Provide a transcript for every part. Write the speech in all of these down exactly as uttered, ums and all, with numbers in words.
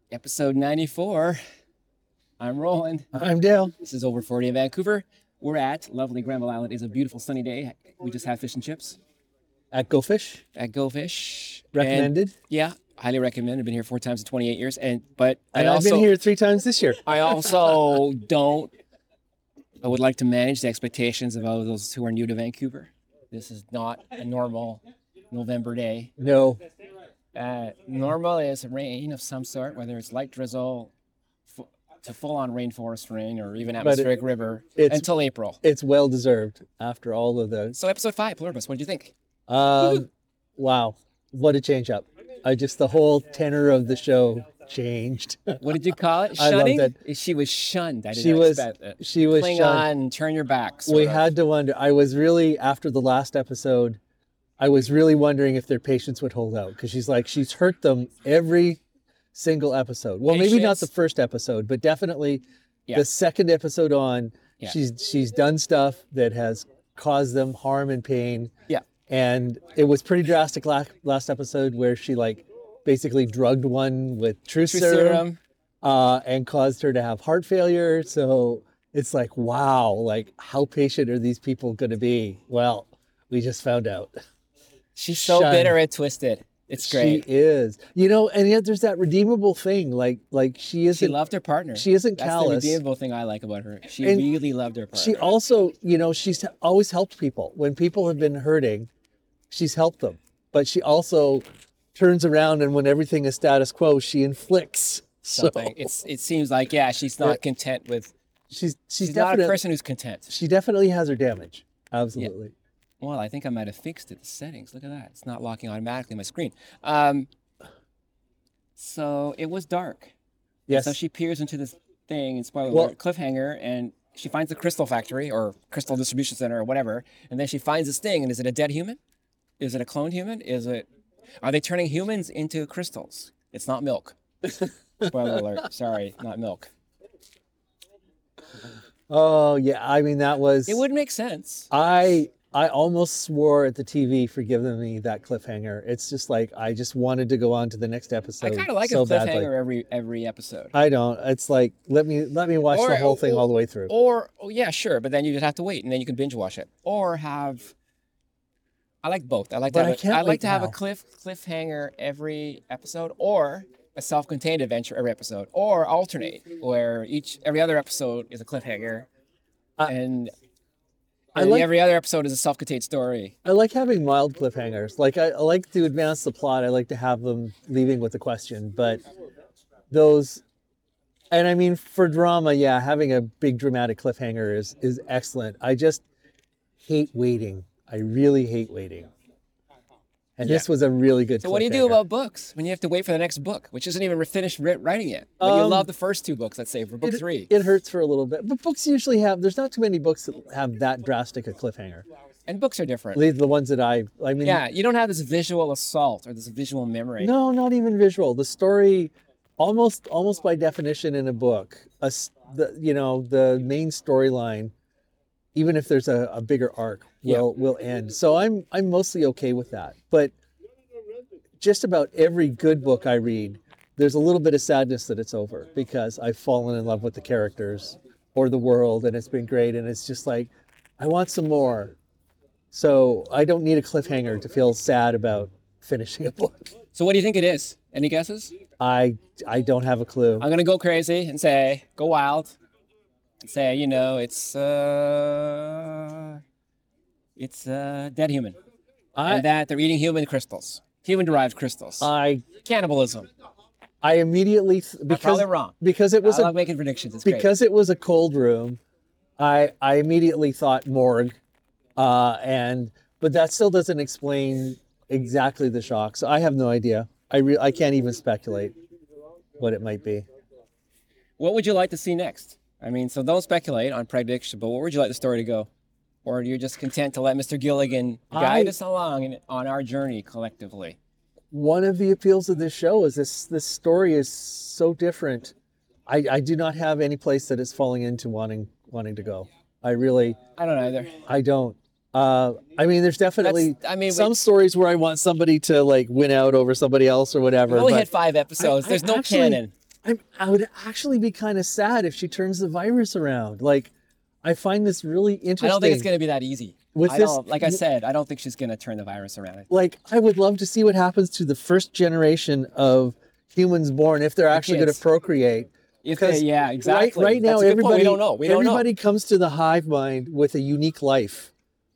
Episode ninety-four. I'm Roland. I'm Dale. This is Over forty in Vancouver. We're at lovely Granville Island. It's a beautiful sunny day. We just had fish and chips At Go Fish. at Go Fish. Recommended. And, yeah, highly recommend. I've been here four times in twenty-eight years. And but I And I've also been here three times this year. I also don't. I would like to manage the expectations of all those who are new to Vancouver. This is not a normal November day. No. Uh, normal is rain of some sort, whether it's light drizzle f- to full-on rainforest rain or even atmospheric it- river it's- until April. It's well deserved after all of those. So episode five, Pluribus, what did you think? Um, wow. What a change up. I just, the whole tenor of the show changed. What did you call it? I loved Shunning? it. She was shunned. I didn't She was, expect it. she was Cling shunned. on, turn your back. sort We of. had to wonder. I was really, after the last episode, I was really wondering if their patience would hold out because she's like, she's hurt them every single episode. Well, maybe not Patience. the first episode, but definitely Yeah. the second episode on. Yeah. She's she's done stuff that has caused them harm and pain. Yeah. And it was pretty drastic last last episode where she like basically drugged one with truth, Truth serum, serum. uh, and caused her to have heart failure. So it's like, wow, like how patient are these people going to be? Well, we just found out. She's so Shunned. bitter and twisted. It's great. She is, you know, and yet there's that redeemable thing. Like, like she She, isn't. loved her partner. she isn't That's callous. the redeemable thing I like about her. She And really loved her partner. She also, you know, she's always helped people when people have been hurting. She's helped them, but she also turns around and when everything is status quo, she inflicts Something. So It's it seems like yeah, she's not Yeah. content with. she's she's, She's not definitely a person who's content. she definitely has her damage. Absolutely. Well, I think I might have fixed it. The settings. Look at that. It's not locking automatically on my screen. Um. So it was dark. Yes. So she peers into this thing, and spoiler Well- alert, cliffhanger, and she finds the crystal factory or crystal distribution center or whatever, and then she finds this thing. And is it a dead human? Is it a cloned human? Is it? Are they turning humans into crystals? It's not milk. Spoiler alert. Sorry, not milk. Oh yeah. I mean, that was. It would make sense. I I almost swore at the T V for giving me that cliffhanger. It's just like I just wanted to go on to the next episode. I kind of like so a cliffhanger badly. every every episode. I don't. It's like let me let me watch Or- the whole thing or- all the way through. Or, oh yeah, sure, but then you just have to wait, and then you can binge watch it. Or have, I like both. I like to But have, I a, can't I like wait to have a now. cliff cliffhanger every episode, or a self-contained adventure every episode, or alternate, where each every other episode is a cliffhanger, I- and, I and like- every other episode is a self-contained story. I like having mild cliffhangers. Like I, I like to advance the plot. I like to have them leaving with a question. But those, and I mean for drama, yeah, having a big dramatic cliffhanger is is excellent. I just hate waiting. I really hate waiting. And this was a really good. So what do you do cliffhanger. about books when you have to wait for the next book, which isn't even finished wri- writing yet? But you Um, love the first two books, let's say, for book it, three. It hurts for a little bit, but books usually have. There's not too many books that have that drastic a cliffhanger. And books are different. Leave the ones that I. I mean, Yeah, you don't have this visual assault or this visual memory. no, not even visual. The story, almost almost by definition in a book, a s the you know the main storyline, even if there's a, a bigger arc, will will end. So I'm I'm mostly okay with that. But just about every good book I read, there's a little bit of sadness that it's over because I've fallen in love with the characters or the world, and it's been great. And it's just like, I want some more. So I don't need a cliffhanger to feel sad about finishing a book. So what do you think it is? Any guesses? I I don't have a clue. I'm gonna go crazy and say, go wild. And say, you know, it's uh, it's uh, dead human, I and that they're eating human crystals, human-derived crystals. I Cannibalism. I immediately th- I'm because probably wrong. because it was I a love making predictions. It's great. because it was a cold room. I I immediately thought morgue, uh, and but that still doesn't explain exactly the shock. So I have no idea. I re- I can't even speculate what it might be. What would you like to see next? I mean, so don't speculate on prediction, but where would you like the story to go? Or you're just content to let Mister Gilligan guide I- us along in, on our journey collectively? One of the appeals of this show is this this story is so different. I, I do not have any place that it's falling into wanting wanting to go. I really I don't either. I don't. Uh, I mean, there's definitely That's- I mean, some we- stories where I want somebody to like win out over somebody else or whatever. We've only but had five episodes. I- There's I no actually- canon. I'm, I would actually be kind of sad if she turns the virus around. Like, I find this really interesting. I don't think it's going to be that easy. With I this- don't, like I said, I don't think she's going to turn the virus around. Like, I would love to see what happens to the first generation of humans born if they're actually going to kids. procreate. If they, Because yeah, exactly. Right, right now, That's a good point. everybody We don't know. We don't everybody know. comes to the hive mind with a unique life.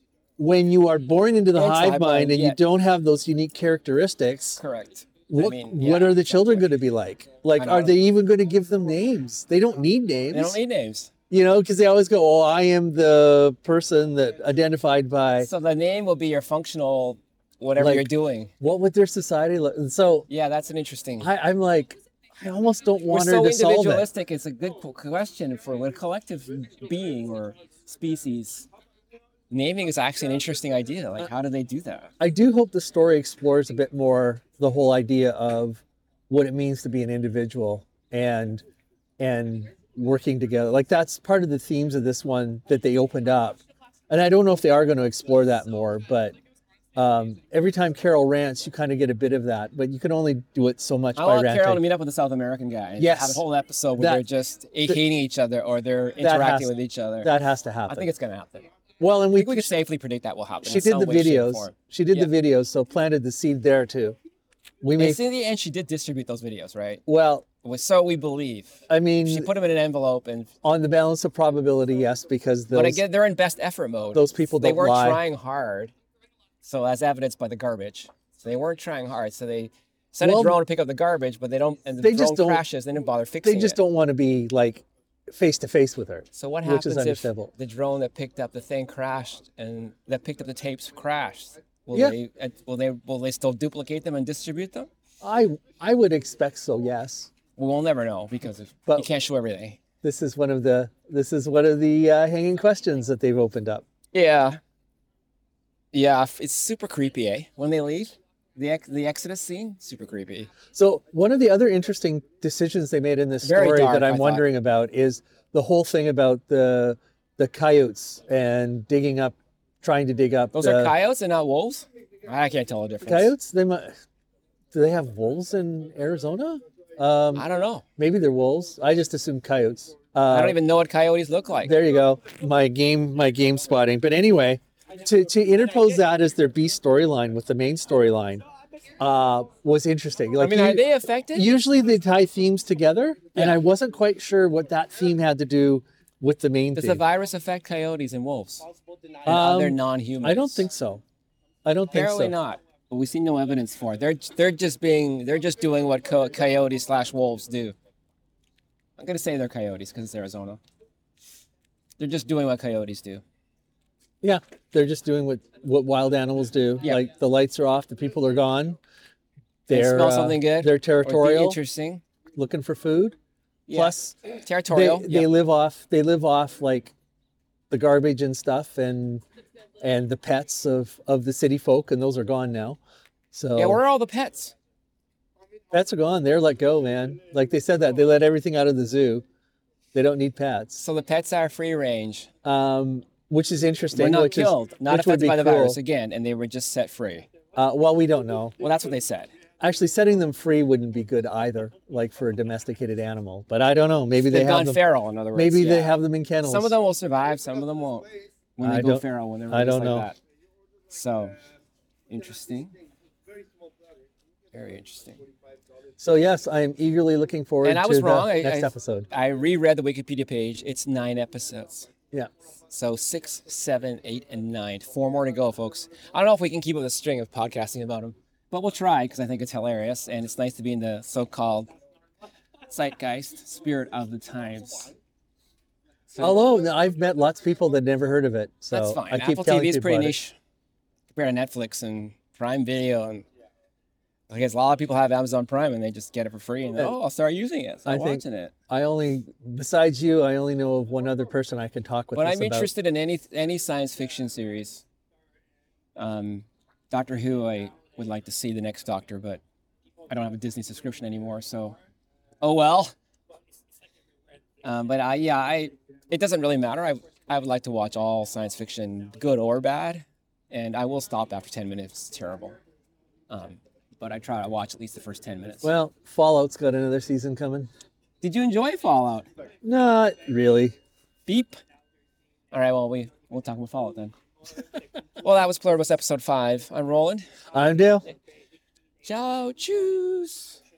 When you are born into the It's hive hive mind mind, and yeah. you don't have those unique characteristics, Correct. what, I mean, yeah, what are the children exactly. going to be like? Like, I are know. they even going to give them names? They don't need names. They don't need names. You know, because they always go, "Oh, I am the person that identified by." So the name will be your functional, whatever Like- you're doing. What would their society look? And so Yeah, that's an interesting. I, I'm like, I almost don't We're want her so to solve it. individualistic. It's a good qu- question for a collective being or species. Naming is actually an interesting idea. Like, how do they do that? I do hope the story explores a bit more the whole idea of what it means to be an individual and and working together. Like, that's part of the themes of this one that they opened up. And I don't know if they are going to explore that more, but um, every time Carol rants, you kind of get a bit of that, but you can only do it so much I by want ranting. Carol to meet up with the South American guy and Yes. have a whole episode where That- they're just hating each other or they're interacting with each other. That has to happen. I think it's going to happen. well, and I we, think we can safely predict that will happen. she in did some the way, shape, or videos. form. She did Yeah. the videos, so planted the seed there too. We may, And in the end, she did distribute those videos, right? well, Well, so we believe. I mean, She put them in an envelope, and on the balance of probability, yes, because those, but again, they're in best effort mode. those people They don't weren't lie. trying hard, so as evidenced by the garbage. So they weren't trying hard. So they sent Well, a drone to pick up the garbage, but they don't. And the they drone just don't- crashes. They didn't bother fixing they just it. don't want to be like face to face with her. So what which is happens if understandable. the drone that picked up the thing crashed and that picked up the tapes crashed? Will Yeah. they? uh, Will they? Will they still duplicate them and distribute them? I I would expect so. Yes, We will never know because of, But- you can't show everything. this is one of the this is one of the uh, hanging questions that they've opened up. Yeah. Yeah, f- it's super creepy, eh? When they leave, the ex- the Exodus scene, super creepy. So one of the other interesting decisions they made in this Very story dark, that I I'm thought. wondering about is the whole thing about the the coyotes and digging up, trying to dig up Those the are coyotes and not wolves? I can't tell the difference. coyotes. They might. Do they have wolves in Arizona? Um, I don't know. maybe they're wolves. I just assume coyotes. Uh, I don't even know what coyotes look like. There you go. My game, my game spotting. But anyway, to, to interpose that as their B storyline with the main storyline uh, was interesting. I Like, mean, you- are they affected? usually they tie themes together, and Yeah. I wasn't quite sure what that theme had to do with the main Does the theme. virus affect coyotes and wolves and Um, other non-humans? I don't think so. I don't think Apparently so. not. But we see no evidence for it. They're they're just being they're just doing what co- coyotes slash wolves do. I'm gonna say they're coyotes because it's Arizona. They're just doing what coyotes do. Yeah, they're just doing what what wild animals do. Yeah. Like the lights are off, the people are gone. They They're smell uh, something good. They're Or be territorial, interesting. looking for food. Yeah. Plus, Territorial. they, yeah. they live off they live off like the garbage and stuff and and the pets of of the city folk, and those are gone now. So yeah, where are all the pets? pets are gone. They're let go, man. Like they said that they let everything out of the zoo. They don't need pets, So the pets are free range. um, which is interesting. We're not which killed, is, not which would affected be by the cool. virus again, and they were just set free. Uh, well, we don't know. Well, that's what they said. Actually, setting them free wouldn't be good either, like for a domesticated animal. But I don't know. Maybe they They've have gone them. feral, in other words. Maybe they yeah. have them in kennels. Some of them will survive, some of them won't. When they I go don't- feral, when they're I released don't like know. that. So, interesting. Very interesting. So yes, I am eagerly looking forward And I to was the wrong. I- next I- episode. I reread the Wikipedia page. It's nine episodes. Yeah. So six, seven, eight, and nine. Four more to go, folks. I don't know if we can keep up the string of podcasting about them, but we'll try because I think it's hilarious and it's nice to be in the so-called zeitgeist, spirit of the times. So Although I've met lots of people that never heard of it, so that's fine. I keep Apple telling T V is people pretty about it. niche compared to Netflix and Prime Video, and I guess a lot of people have Amazon Prime and they just get it for free and Yeah. oh, I'll start using it. Start I think- watching it. I only, besides you, I only know of one other person I can talk with. But this I'm about. interested in any any science fiction series. Um, Doctor Who, I would like to see the next Doctor, but I don't have a Disney subscription anymore, so oh well. Um, but I yeah I it doesn't really matter. I I would like to watch all science fiction, good or bad, and I will stop after ten minutes. It's terrible. Um, but I try to watch at least the first ten minutes. Well, Fallout's got another season coming. Did you enjoy Fallout? Not really. Beep. All right, well, we, we'll talk about Fallout then. Well, that was Pluribus episode five. I'm Roland. I'm Dale. Ciao, choose.